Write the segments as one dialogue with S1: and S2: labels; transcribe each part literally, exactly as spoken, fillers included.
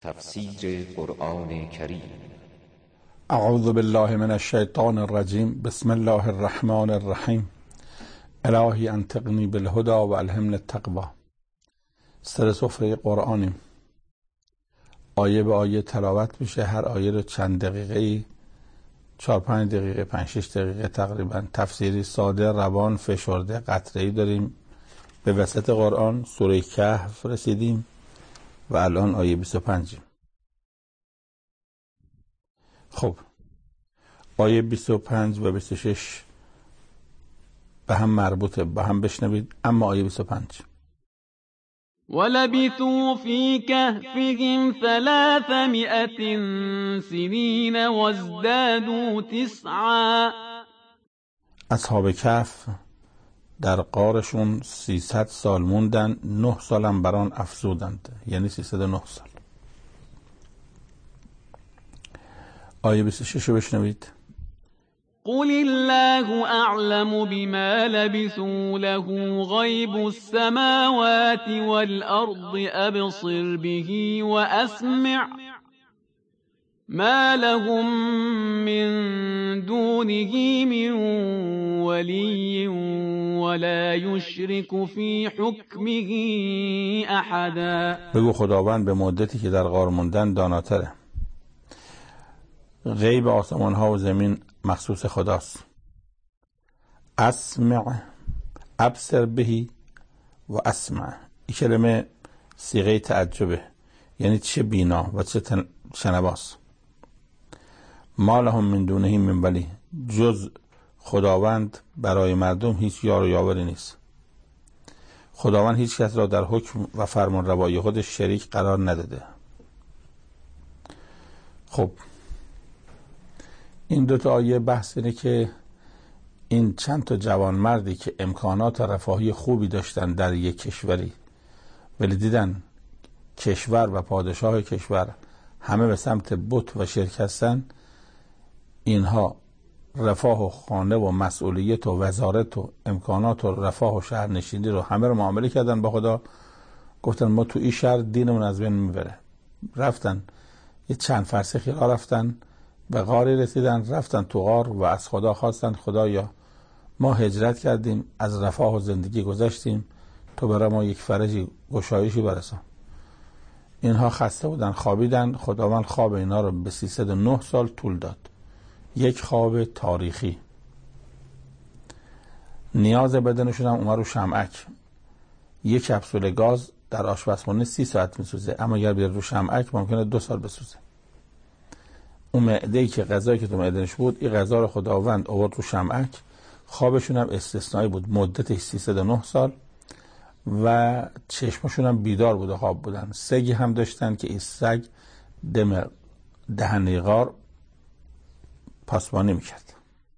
S1: تفسیر قرآن کریم.
S2: اعوذ بالله من الشیطان الرجیم. بسم الله الرحمن الرحیم. الهی انطقنی بالهدى و الهمنی التقوی. سر سفره قرآنیم، آیه به آیه تلاوت میشه. هر آیه رو چند دقیقه، چهار پنج دقیقه، پنج شش دقیقه تقریبا. تفسیری ساده، روان، فشرده، قطره‌ای داریم. به وسط قرآن سوره کهف رسیدیم و الان آیه بیست و پنج. خب آیه بیست و پنج و بیست و شش به هم مربوطه، به هم بشنوید. اما آیه بیست و پنج:
S3: ولبثوا في كهفهم ثلاثمائة سنين وازدادوا تسعا.
S2: اصحاب کهف در غارشون سیصد سال موندن، نه سالم بران افزودند، یعنی سیصد و نه سال. آیه بیست و شش رو بشنوید.
S3: قل الله اعلم بما لبثوا له غیب السماوات والارض ابصر به واسمع ما لهم من دونه من ولی ولا یشرک فی حکمه احدا.
S2: بگو خداوند به مدتی که در غار موندن داناتره. غیب آسمان ها و زمین مخصوص خداست. اسمع، ابصر بهی و اسمع، این کلمه صیغه تعجبه، یعنی چه بینا و چه شنواست. ما لهم من دونه من ولی، جز خداوند برای مردم هیچ یار و یاوری نیست. خداوند هیچ کس را در حکم و فرمان روایی خودش شریک قرار نداده. خب این دوتا آیه بحث اینه که این چند تا جوان مردی که امکانات رفاهی خوبی داشتن در یک کشوری، ولی دیدن کشور و پادشاه کشور همه به سمت بت و شرک هستن، اینها رفاه و خانه و مسئولیت و وزارت و امکانات و رفاه و شهرنشینی رو همه رو معامله کردن با خدا. گفتن ما تو این شهر دینمون از بین میبره. رفتن یه چند فرسخی را رفتن به غاری رسیدن، رفتن تو غار و از خدا خواستن خدایا ما هجرت کردیم، از رفاه و زندگی گذشتیم، تو برای ما یک فرجی گشایشی برسان. اینها خسته بودن، خوابیدن. خداوند خواب اینا رو به سیصد و نه سال طول داد. یک خواب تاریخی. نیاز بدنشون هم اومد رو شمعک. یک کپسول گاز در آشپزخونه سی ساعت میسوزه، اما اگر بیاد رو شمعک ممکنه دو سال بسوزه. اون معده‌ای که غذایی که تو معدهش بود، این غذا رو خداوند آورد رو شمعک. خوابشون هم استثنایی بود، مدتش سیصد و نه سال، و چشمشون هم بیدار بود و خواب بودن. سگی هم داشتن که این سگ دم دهنه غار پاسبانی میکرد.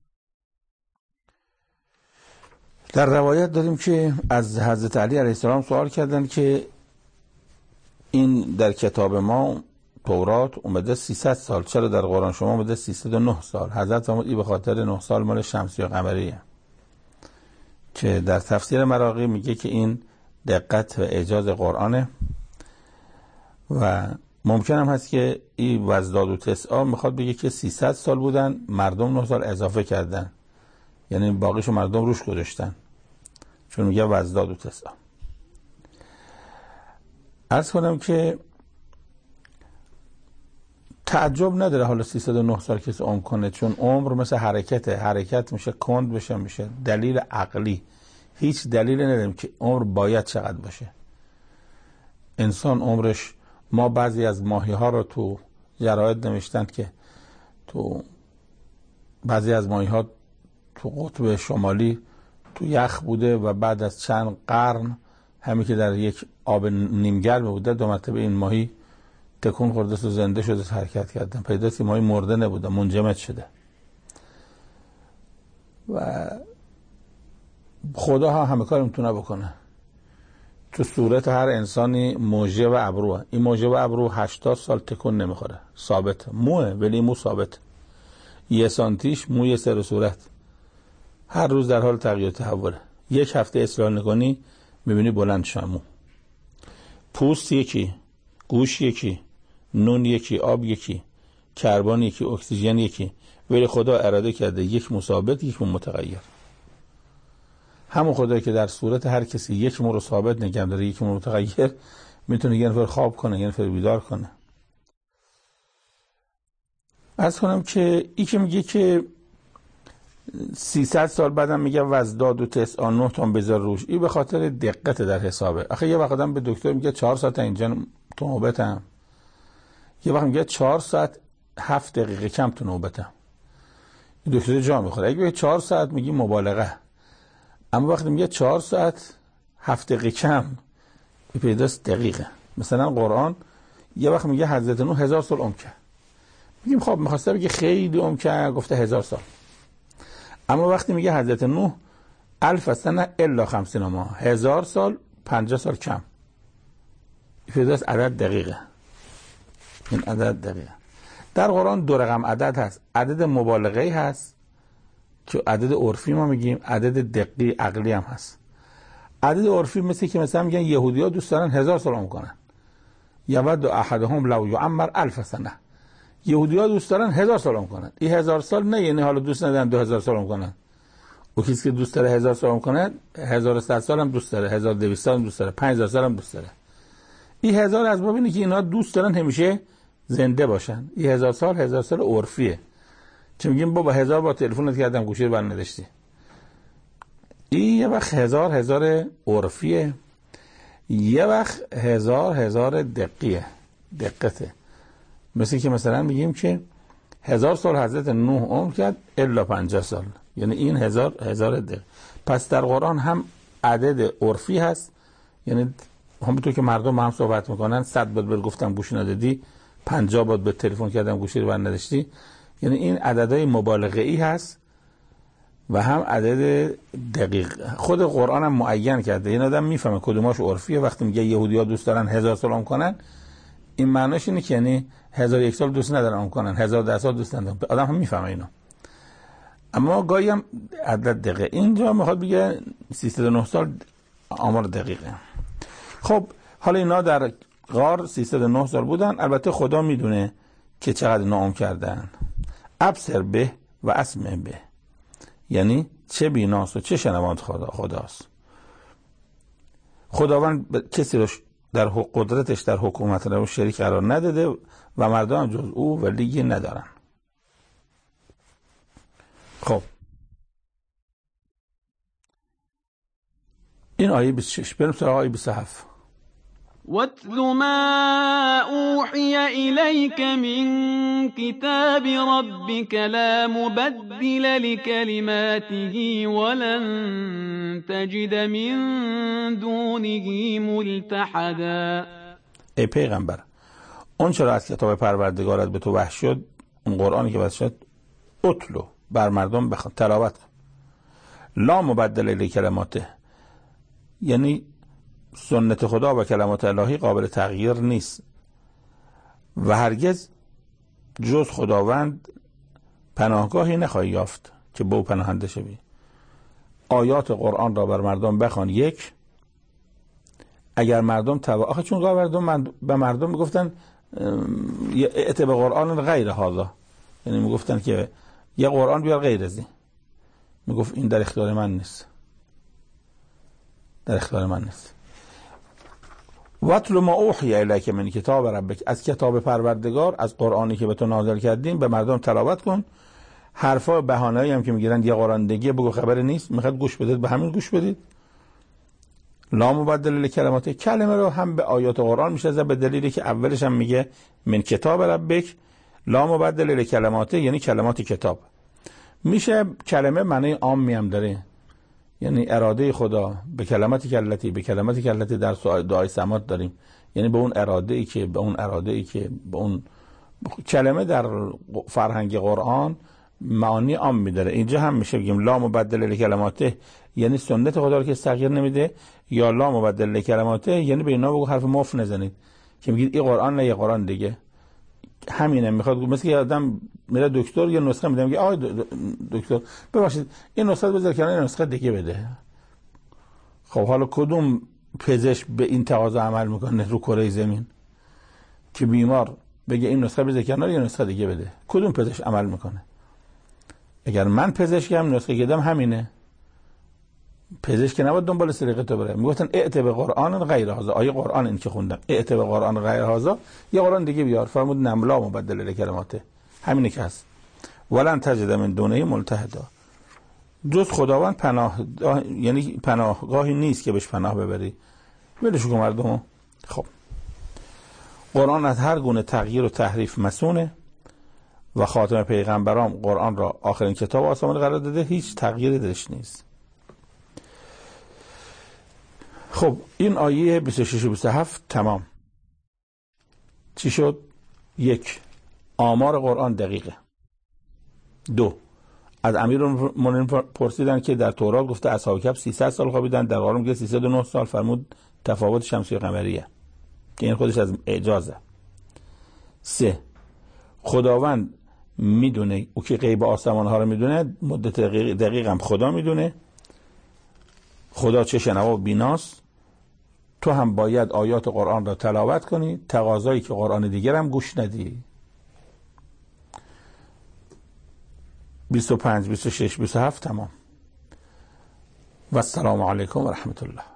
S2: در روایت داریم که از حضرت علی علیه السلام سوال کردن که این در کتاب ما تورات اومده سیصد سال، چرا در قرآن شما اومده سیصد و نه سال؟ حضرت فرمود این به خاطر نه سال مال شمسی و قمریه، که در تفسیر مراغی میگه که این دقت و اعجاز قرآنه. و ممکن هم هست که این وزداد و تسعا میخواد بگه که سیصد سال بودن، مردم نه سال اضافه کردن، یعنی باقیشو مردم روش گذاشتن، چون میگه وزداد و تسعا. عرض کنم که تعجب نداره حالا سیصد و نه سال کسی عمر کنه، چون عمر مثل حرکته، حرکت میشه کند بشه، میشه دلیل عقلی. هیچ دلیلی نداریم که عمر باید چقدر باشه. انسان عمرش، ما بعضی از ماهی ها رو تو جراید نوشتند که تو بعضی از ماهی ها تو قطب شمالی تو یخ بوده و بعد از چند قرن همین که در یک آب نیمگرم بوده، دو مرتبه این ماهی تکون خورده و زنده شده، حرکت کردن، پیداست که ماهی مرده نبوده، منجمد شده. و خدا ها همه کار میتونه بکنه. تو صورت هر انسانی موجه و ابروه. این موجه و ابرو هشتاد سال تکون نمیخوره، ثابت موه، ولی مو ثابت. یه سانتیش موی سر و صورت هر روز در حال تغییر تحوله. یک هفته اصلاح نکنی میبینی بلند شامو. پوست یکی، گوش یکی، نون یکی، آب یکی، کربن یکی، اکسیژن یکی، ولی خدا اراده کرده یک مثابت یک متغیر. همون خدایی که در صورت هر کسی یک مو رو ثابت نگه داره یک مو متغیر، میتونه یه نفر خواب کنه یه نفر بیدار کنه. عرض کنم که ای که میگه که سیصد سال بعدم میگه وزداد و تسع نه تا بذار روش، این به خاطر دقت در حسابه. آخه یه وقت آدم به دکتر میگه چهار ساعت اینجا تو نوبتم، یه وقت میگه چهار ساعت هفت دقیقه کم تو نوبتم، دکتر جا میخوره. اگه چهار ساعت میگی مبالغه، اما وقتی میگه چهار ساعت هفت دقیقه کم، این پیداست دقیقه. مثلا قرآن یه وقت میگه حضرت نوح هزار سال عمر کرد، میگیم خب میخواسته بگه خیلی عمر کرد، گفته هزار سال. اما وقتی میگه حضرت نوح الف سنه الا خمسین ماه، هزار سال پنجاه سال کم، این پیداست عدد دقیقه. این عدد دقیقه. در قرآن دو رقم عدد هست، عدد مبالغه‌ای هست که عدد عرفی ما میگیم، عدد دقیقی عقلی هم هست. عدد عرفی مثل که مثلا میگن یهودی‌ها دوست دارن هزار سال عمر کنن، یود احدهم لو یعمر الف سنه، یهودی‌ها دوست دارن هزار سال عمر کنن. این هزار سال نه یعنی حالا دوست ندارن دو هزار سال عمر کنن، و کسی که دوست داره هزار سال عمر کنه هزار و صد سال هم دوست داره، هزار و دویست سال هم دوست داره، پنج هزار سال هم دوست داره. این هزار از باب اینه که اینا دوست دارن همیشه زنده باشن. این هزار سال هزار سال عرفیه، چه میگیم بابا هزار با تلفنت کردم گوشی رو بر نداشتی. این یه وقت هزار هزار عرفیه، یه وقت هزار هزار دقیقه دقته. مثل که مثلا میگیم که هزار سال حضرت نوح عمر کرد الا پنجاه سال، یعنی این هزار هزار دقیقه. پس در قرآن هم عدد عرفی هست، یعنی همونطور که مردم با هم صحبت میکنن، صد بار بهت گفتم گوش ندادی، پنجاه بار به تلفن کردم گوشی رو بر نداشتی، یعنی این عددهای مبالغه ای هست و هم عدد دقیق. خود قرآن هم معین کرده، این آدم میفهمه کدوماش عرفیه. وقتی میگه یهودی‌ها دوست دارن هزار سال عمر کنن، این معناش اینه که یعنی هزار یک سال دوست ندارن عمر کنن، هزار ده سال دوست ندارن. آدم هم میفهمه اینو. اما گاهی هم عدد دقیقه. اینجا میخواد بگه سیصد و نه سال آمار دقیقه. خب حالا اینا در غار سیصد و نه سال بودن. البته خدا میدونه که چقدر ناام کردن. ابصر به و اسمع به، یعنی چه بیناست و چه شنوانت خدا خداست. خداوند کسی رو در قدرتش در حکومت رو شریک قرار نداده و مردم جز او ولی ندارن. خب این آیه بیست و شش. بریم سراغ آیه بیست و هفت.
S3: وَاتْلُ مَا أُوحِيَ إِلَيْكَ مِنْ كِتَابِ رَبِّكَ لَا مُبَدِّلَ لِكَلِمَاتِهِ وَلَنْ تَجِدَ مِنْ دُونِهِ مُلْتَحَدًا.
S2: ای پیغمبر، اون چرا از کتاب پروردگارت به تو وحی شد، اون قرآنی که وحی شد، اتلو بر مردم بخوان، تلاوت کن. لا مبدل لکلماته، یعنی سنت خدا و کلمات الهی قابل تغییر نیست و هرگز جز خداوند پناهگاهی نخواهی یافت که به او پناهنده شوی. آیات قرآن را بر مردم بخوان. یک، اگر مردم توا آخه چون مردم من... به مردم میگفتن ائت به قرآن غیر هذا، یعنی میگفتن که یه قرآن بیار غیر از این. میگفت این در اختیار من نیست، در اختیار من نیست. وَاتْلُ مَا أُوحِیَ إِلَیْکَ مِنْ کتاب ربک، از کتاب پروردگار، از قرآنی که به تو نازل کردیم به مردم تلاوت کن. حرفا بهانه‌ای هم که میگیرن یه قرآن دیگه بگو خبری نیست، میخواد گوش بدید به همین گوش بدید. لا مبدل لکلمات، کلمه رو هم به آیات قرآن میشه به دلیلی که اولش هم میگه من کتاب ربک لا مبدل لکلمات، یعنی کلمات کتاب. میشه کلمه معنی عامی هم داره، یعنی اراده خدا به کلماتی کلتی به کلماتی کلتی در دعای سمات داریم، یعنی به اون اراده ای که به اون اراده ای که به اون کلمه در فرهنگ قرآن معانی عام میداره. اینجا هم میشه بگیم لا مبدل لکلماته، یعنی سنت خدا رو که تغییر نمیده، یا لا مبدل لکلماته یعنی به اینا بگو حرف مف نزنید که میگید این قرآن نه یه قرآن دیگه. همینه. میخواد مثل که آدم میره دکتر یه نسخه میده، میگه آقای دکتر ببخشید این نسخه بذار کنار، این نسخه دیگه بده. خب حالا کدوم پزشک به این تقاضا عمل میکنه رو کره زمین که بیمار بگه این نسخه بذار کنار، یه نسخه دیگه بده، کدوم پزشک عمل میکنه؟ اگر من پزشکم نسخه که دادم همینه. پزشک نباید دنبال سریقه تو بره. میگفتن ائت به قرآن غیر هذا، آیه قرآن این که خوندم ائت به قرآن غیر هذا، یه قرآن دیگه بیار. فرمود نملا مبدل لکلماته، همینه که هست. ولن تجد من دونه ملتحدا، جز خداوند پناه، یعنی پناهگاهی نیست که بهش پناه ببری. ولش کن مردمو. خب قرآن از هر گونه تغییر و تحریف مسونه و خاتم پیغمبران قرآن را آخرین کتاب آسمانی قرار داده، هیچ تغییری درش نیست. خب این آیه بیست و شش و بیست و هفت تمام. چی شد؟ یک، آمار قرآن دقیقه. دو، از امیرالمومنین پرسیدن که در تورات گفته اصحاب کهف سیصد سال خوابیدن، در قرآن میگه سیصد و نه سال. فرمود تفاوت شمسی و قمریه، که این خودش از اعجازه. سه، خداوند میدونه، او که غیب آسمان ها رو میدونه، مدت دقیق, دقیق هم خدا میدونه. خدا چه شنوا و بیناست. تو هم باید آیات قرآن را تلاوت کنی، تقاضایی که قرآن دیگر هم گوش ندی. بیست و پنج، بیست و شش، بیست و هفت تمام. و السلام علیکم و رحمت الله.